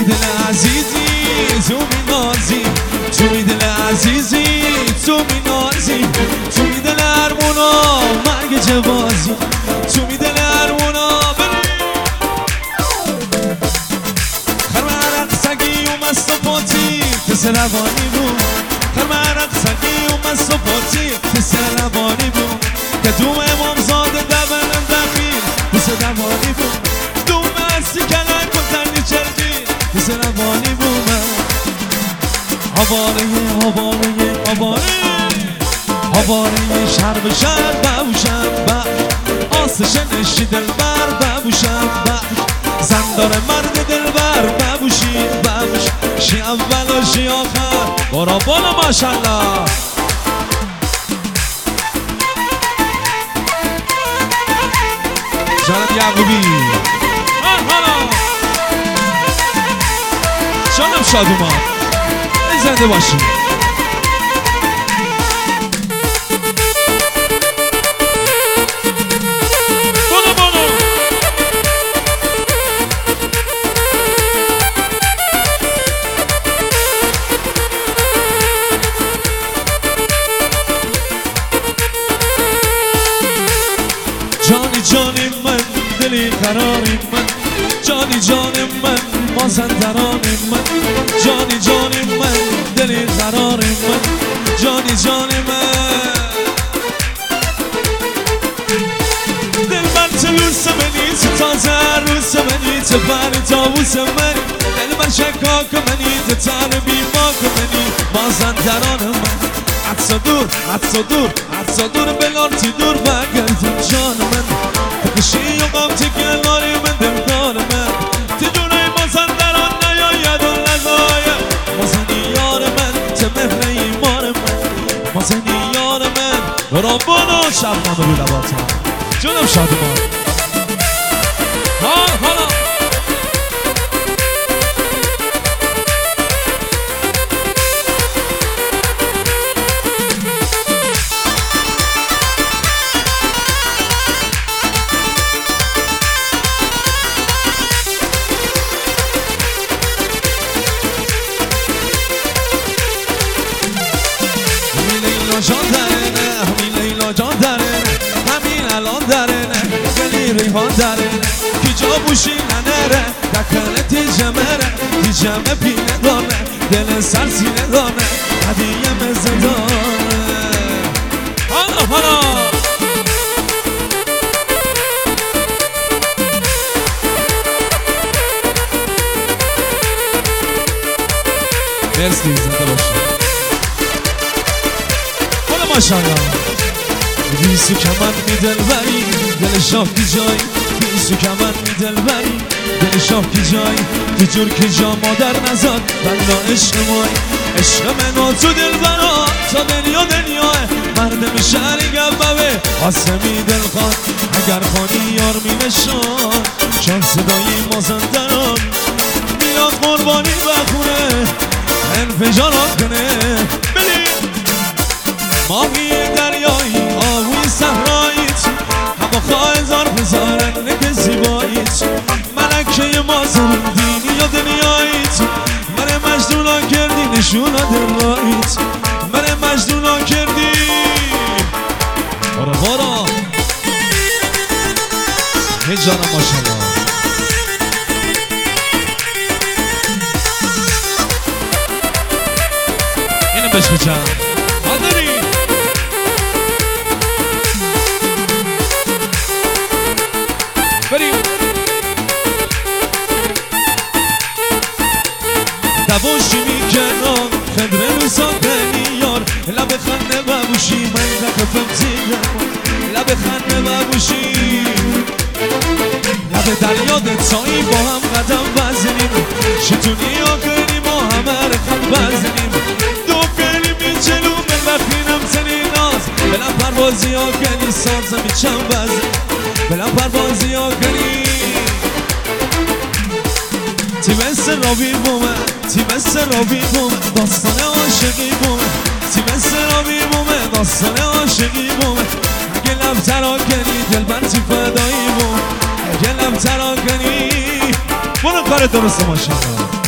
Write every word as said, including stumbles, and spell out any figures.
می دل عزیزی تو می نازی، تو می دل عزیزی تو می نازی، تو می دل ارمونا مرگ جوازی، تو می دل ارمونا خرمرق سگی و مصطفاتی تس روانی بود، خرمرق سگی و مصطفاتی تس روانی بود که دوم امامزاده دبرم دقیل تس روانی بود، دوم هستی کلک و زنی چرجی تس روانی بود من آواره آواره آواره آواره شهر به شهر ببوشم بخش آسش نشی دلبر ببوشم بخش زندار مرد دلبر ببوشی ببوش شی اول و شی آخر برا بالا ماشالله جانم یعقوبی جانم شادومان زنده باشی جانی جانی من دلی قراری من جانی جانی من مازندرانی من جانی جانی من دلی قراری من جانی جانی من دل بر تلوس منی تو تازه عروس منی تو بر تاووس منی دل بر شکاک منی تو تر بیماک منی مازندران من حدسا دور حدسا دور حدسا دور بلارتی دور بگردم جان من تکشی و غم تکناری من دلدار من تجونه مازندران نیاید و نزاید مازنی یار من چه مهر ایمان من مازنی یار من برا بالا شب نامه رو لباتم جانم شادمان ها حالا جان درنه همین لیلا جان درنه همین الان درنه ولی ریحان درنه کی جا بوشی ننره دکنه تی جمره تی جمه پینه دانه دل سر سینه دانه هدیه مزه دانه حالا حالا مرسی زنده باشی ماشالله بیسو کمن می دل بری دل شاه کی جای بیسو کمن می دل بری دل شاه کی جای تو جور که جا مادر نزاد بلا عشق مای عشق من و تو دل برا تا دنیا دنیاه مردم شهری گببه آسمی دل خواد اگر خانی یار می نشان شان صدایی مازندران میاد قربانی بخونه انفجارات کنه بریم ماهی دریایی آهوی صحراییت هوا هزار هزار نک زیباییت ملکه مازن دینی و دنیاییت من مجدونا کردی نشونا دلاییت من مجدونا کردی بارا بارا هی جانم ماشالله اینو بشکچم حاضری بریم دواشی میکنم خدره روزا دنیار لب خنده ببوشی من نخفم زیدم لب خنده ببوشی لب دریا دتایی با هم قدم بزنیم شتونی ها کنیم و همه رخم بزنیم دو کنیم جلو من بخینم زنی ناز بلم پروازی ها کنی سازمی چند بزنیم بلم پروازی ها کنی تی مثل رابی بومه تی مثل رابی بومه داستان عاشقی بومه تی مثل رابی بومه داستان عاشقی بومه اگه لب ترا کنی دل بر تی فدایی بومه اگه لب ترا کنی برو کار درسته ماشالله